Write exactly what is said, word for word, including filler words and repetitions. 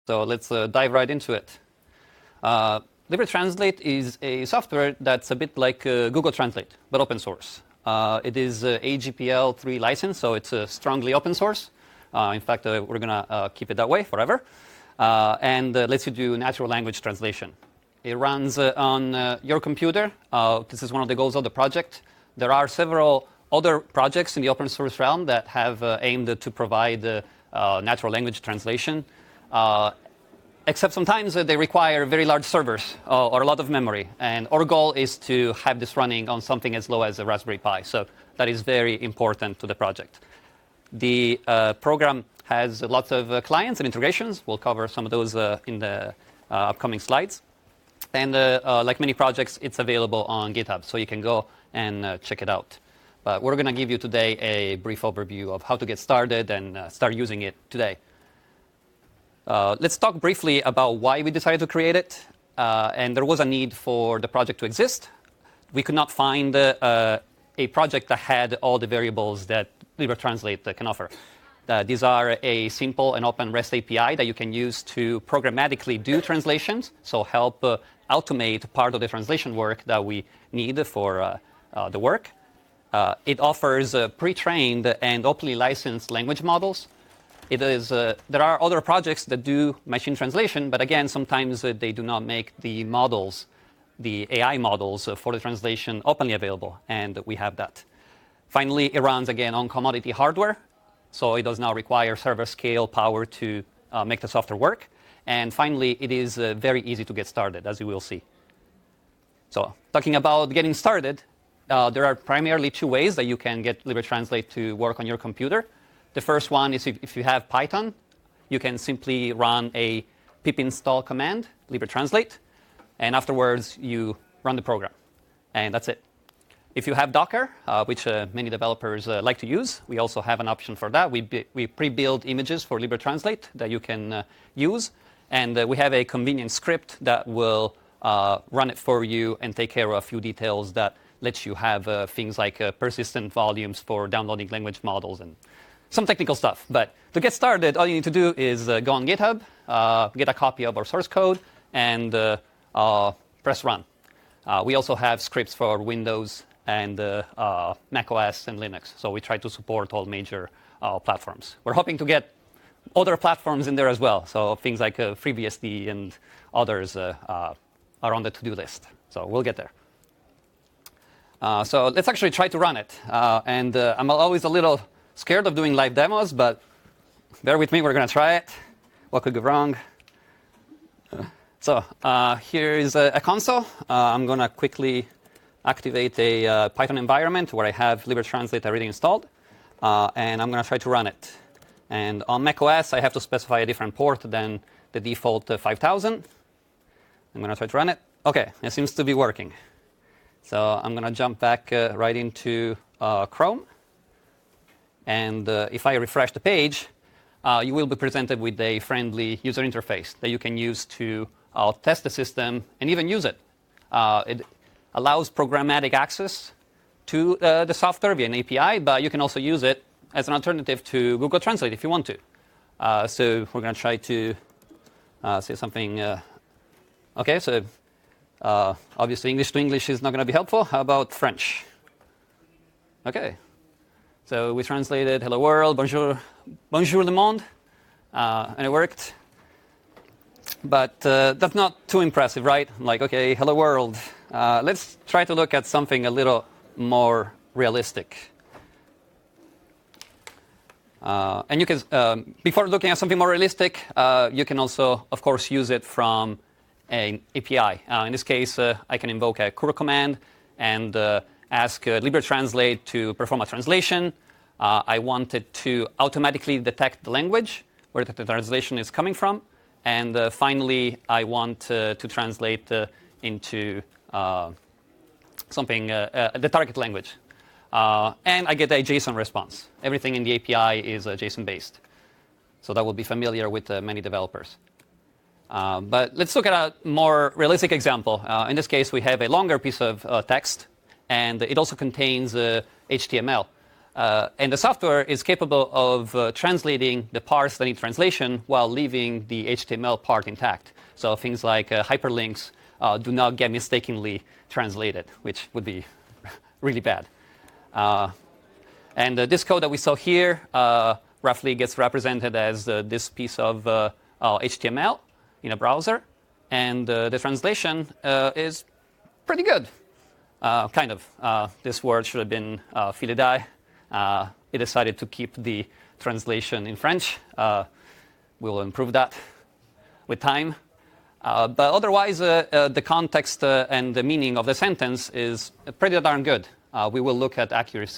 So let's uh, dive right into it. Uh, LibreTranslate is a software that's a bit like uh, Google Translate, but open source. Uh, it is uh, A G P L three license, so it's uh, strongly open source. Uh, in fact, uh, we're going to uh, keep it that way forever. Uh, and uh, lets you do natural language translation. It runs uh, on uh, your computer. Uh, this is one of the goals of the project. There are several other projects in the open source realm that have uh, aimed to provide uh, uh, natural language translation. Uh, except sometimes uh, they require very large servers uh, or a lot of memory. And our goal is to have this running on something as low as a Raspberry Pi. So that is very important to the project. The uh, program has lots of uh, clients and integrations. We'll cover some of those uh, in the uh, upcoming slides. And uh, uh, like many projects, it's available on GitHub, so you can go and uh, check it out. But we're going to give you today a brief overview of how to get started and uh, start using it today. Uh, let's talk briefly about why we decided to create it. Uh, and there was a need for the project to exist. We could not find uh, uh, a project that had all the variables that LibreTranslate uh, can offer. Uh, these are a simple and open REST A P I that you can use to programmatically do translations, so help uh, automate part of the translation work that we need for uh, uh, the work. Uh, it offers uh, pre-trained and openly licensed language models. It is, uh, there are other projects that do machine translation, but again, sometimes uh, they do not make the models, the A I models uh, for the translation openly available, and we have that. Finally, it runs again on commodity hardware. So it does not require server scale power to uh, make the software work. And finally, it is uh, very easy to get started, as you will see. So talking about getting started, uh, there are primarily two ways that you can get LibreTranslate to work on your computer. The first one is if, if you have Python, you can simply run a pip install command, LibreTranslate, and afterwards you run the program. And that's it. If you have Docker, uh, which uh, many developers uh, like to use, we also have an option for that. We, we pre-build images for LibreTranslate that you can uh, use. And uh, we have a convenient script that will uh, run it for you and take care of a few details that lets you have uh, things like uh, persistent volumes for downloading language models and some technical stuff. But to get started, all you need to do is uh, go on GitHub, uh, get a copy of our source code, and uh, uh, press run. Uh, we also have scripts for Windows and uh, uh, macOS and Linux. So we try to support all major uh, platforms. We're hoping to get other platforms in there as well. So things like uh, FreeBSD and others uh, uh, are on the to-do list. So we'll get there. Uh, so let's actually try to run it. Uh, and uh, I'm always a little scared of doing live demos, but bear with me, we're going to try it. What could go wrong? Uh, so uh, here is a, a console. Uh, I'm going to quickly activate a uh, Python environment where I have LibreTranslate already installed, uh, and I'm going to try to run it. And on macOS, I have to specify a different port than the default uh, five thousand. I'm going to try to run it. OK, it seems to be working. So I'm going to jump back uh, right into uh, Chrome. And uh, if I refresh the page, uh, you will be presented with a friendly user interface that you can use to uh, test the system and even use it. Uh, it allows programmatic access to uh, the software via an A P I, but you can also use it as an alternative to Google Translate if you want to. Uh, so we're going to try to uh, say something. Uh, OK, so uh, obviously English to English is not going to be helpful. How about French? OK. So we translated hello world, bonjour, bonjour le monde, uh, and it worked. But uh, that's not too impressive, right? Like, OK, hello world. Uh, let's try to look at something a little more realistic. Uh, and you can, um, before looking at something more realistic, uh, you can also, of course, use it from an A P I. Uh, in this case, uh, I can invoke a curl command and uh, ask uh, LibreTranslate to perform a translation. Uh, I want it to automatically detect the language where the translation is coming from. And uh, finally, I want uh, to translate uh, into uh, something, uh, uh, the target language. Uh, and I get a JSON response. Everything in the A P I is uh, JSON-based. So that will be familiar with uh, many developers. Uh, but let's look at a more realistic example. Uh, in this case, we have a longer piece of uh, text, and it also contains uh, H T M L. Uh, and the software is capable of uh, translating the parts that need translation while leaving the H T M L part intact. So things like uh, hyperlinks uh, do not get mistakenly translated, which would be really bad. Uh, and uh, this code that we saw here uh, roughly gets represented as uh, this piece of uh, uh, H T M L in a browser. And uh, the translation uh, is pretty good, uh, kind of. Uh, this word should have been uh, filidae. Uh, it decided to keep the translation in French. Uh, we will improve that with time. Uh, but otherwise, uh, uh, the context uh, and the meaning of the sentence is pretty darn good. Uh, we will look at accuracy